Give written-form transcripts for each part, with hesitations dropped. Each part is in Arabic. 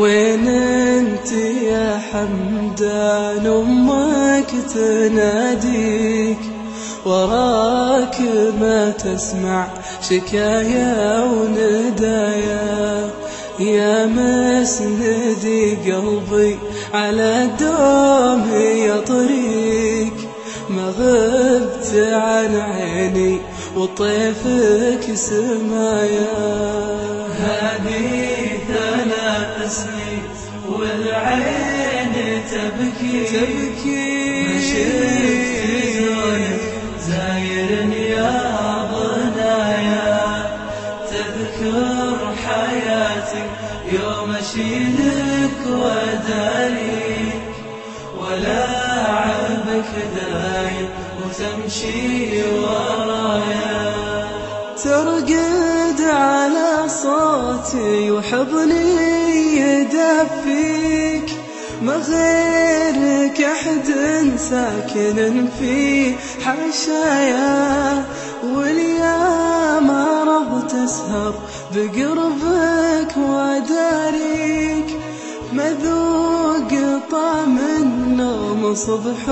وين انت يا حمدان؟ أمك تناديك، وراك ما تسمع شكايا وندايا. يا مسندي قلبي على دوم يطريك، ما غبت عن عيني وطيفك سمايا. هذه 3 سنين والعين تبكي ما شفت زوجك زاير يا ضنايا. تذكر حياتي يوم أشيلك وداريك، ولاعبك دايم وتمشي ورايا. ترقد على صوتي وحضني يدفيك، ما غيرك أحد ساكن في حشايا. واليوم عرفت أسهر بقربك وداريك، مذوق طعم النوم صبح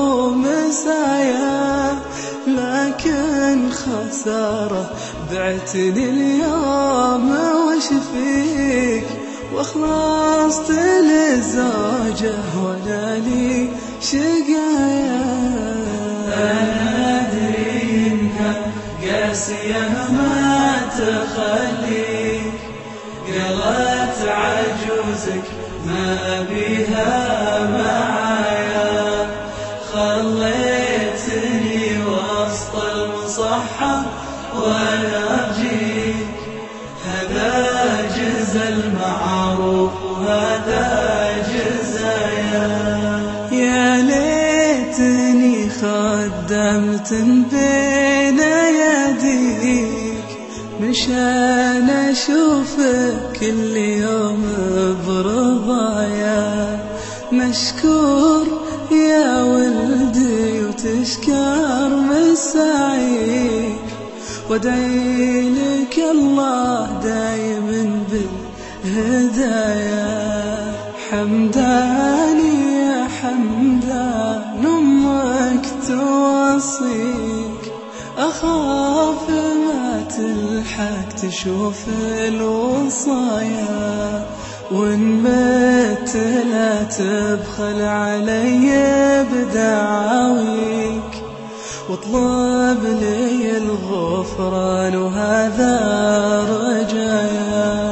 ومسايا. لكن خسارة بعتني اليوم وش فيك، وخلصت للزوجة ولا لي شقايا. أنا أدري إنها قاسية ما تخليك، قالت عجوزك ما بيها معايا. خليتني وسط المصحة وأنا أرجيك، هذا جزا المعروف وهذا جزايا. يا ليتني خدمت بين يديك، مشان أشوفك كل يوم برضايا. مشكور يا ولدي وتشكر مساعيك، وادعي لك الله دايم بالهدايا. حمداني يا حمدان أمك توصيك، أخاف ما تلحق تشوف الوصايا. وإن مت لا تبخل علي بدعاويك، واطلب لي الغفران وهذا رجايا.